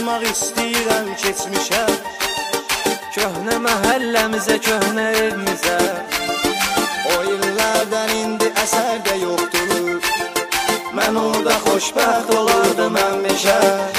qayıtmaq istəyirəm keçmişə, köhnə məhəlləmizə, köhnə evimizə. O illərdən indi əsər də yoxdur, mən orada xoşbəxt olardım həmişə.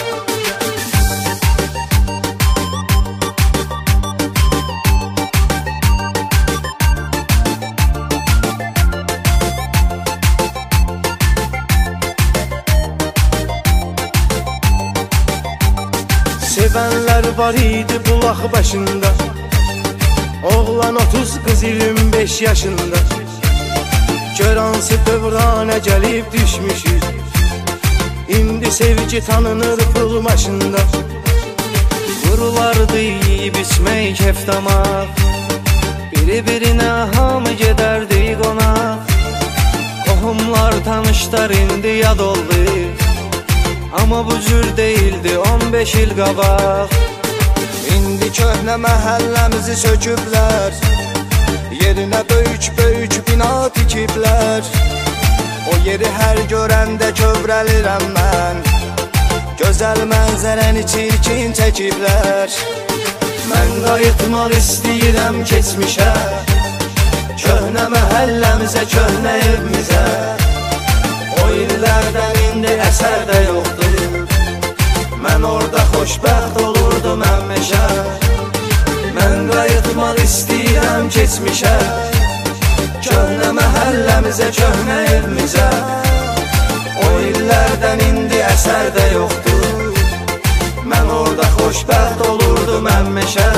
Sevənlər var idi bulaq başında, oğlan 30, qız 25 yaşında. Gör hansı dövranə gəlib düşmüşük, indi sevgi tanınır pul maşında. Qurulardı yiyib içmək keftamaq, biri-birinə hamı gedərdi qonaq. Qohumlar, tanışlar indi yad oldu, amma bu cür değildi 15 il qabaq. İndi köhnə məhəlləmizi söküblər, yerinə böyük bina tikiblər. O yeri hər görəndə kövrəlirəm mən, gözəl mənzərəni çirkin çəkiblər. Mən qayıtmaq istəyirəm keçmişə, köhnə məhəlləmizə, köhnə evimizə. O illərdən indi əsər də yoxdur, mən orada xoşbəxt olurdum həmişə. Mən qayıtmaq istəyirəm keçmişə, köhnə məhəlləmizə, köhnə evimizə. O illərdən indi əsər də yoxdur, mən orada xoşbəxt olurdum həmişə.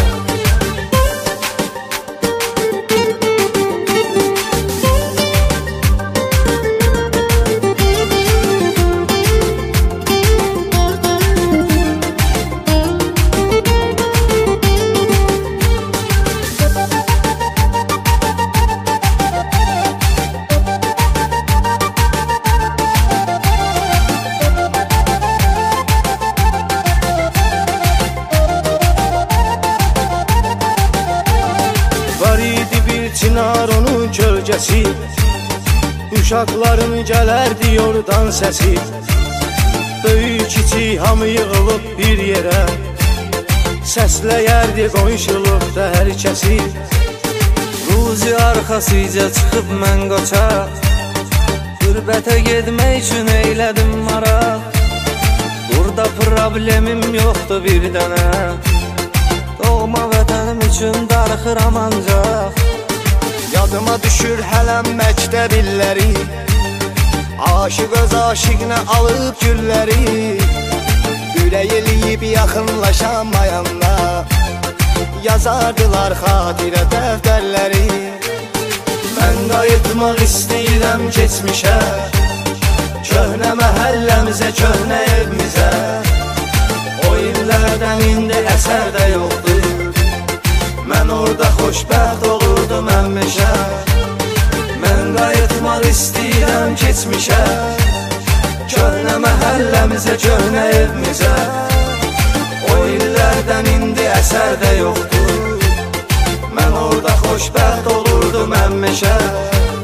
Çınar onun kölgəsi, uşaqların gələrdi yordan səsi. Böyük kiçik hamı yığılıb bir yerə, səsləyərdi qonşuluqda hər kəsi. Ruzi arxasıca çıxıb mən qaçaq, qürbətə getmək üçün eylədim maraq. Burada problemim yoxdur bir dənə, doğma vətənim üçün darıxıram ancaq. Yadıma düşür hələm məktəb illəri, aşıq öz aşiqinə alıb gülləri. Ürək eləyib yaxınlaşamayanda, yazardılar xatirə dəftərləri. Mən qayıtmaq istəyirəm keçmişə, köhnə məhəlləmizə, köhnə evimizə. O illərdən indi əsər də yoxdur, mən orada xoşbəxt olurdum həmişə. Mən qayıtmaq istəyirəm keçmişə, köhnə məhəlləmizə, köhnə evimizə. O illərdən indi əsər də yoxdur, mən orada xoşbəxt olurdum həmişə.